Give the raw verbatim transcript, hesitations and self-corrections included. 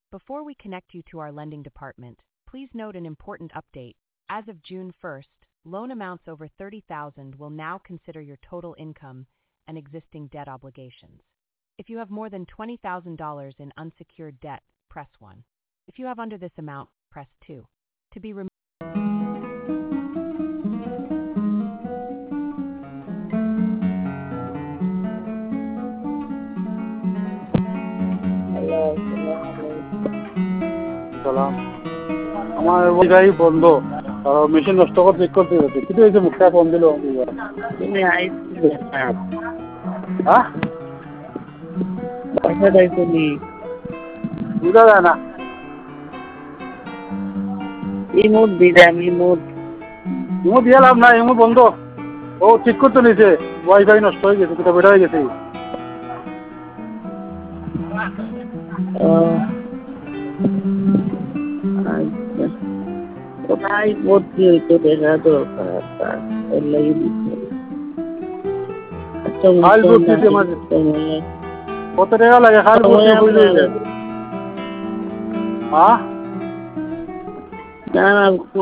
Before we connect you to our lending department, please note an important update. As of June first, loan amounts over thirty thousand will now consider your total income and existing debt obligations. If you have more than twenty thousand dollars in unsecured debt, press one. If you have under this amount, press two. To be removed. সালাম আমার wifi বন্ধ আর machine নষ্ট করে check করতে হচ্ছে কিন্তু এই যে মুখটা ফোন দিল তুমি আইসি হ্যাঁ পয়সা দেয় তুমি বুঝা যায় না ইমোট দিলাম ইমোট ইমো দিয়ে লাভ না ইমো বন্ধ ও চেক করতে নিয়েছে ওয়াইফাই নষ্ট হয়ে গেছে কোথাও বেড়া হয়ে গেছে কোথায় ভর্তি হইতো দেখা দরকার তার লাগে দিচ্ছে খাল ভর্তি মাঝে কত টাকা লাগে খাল ভর্তি হইলে হ্যাঁ না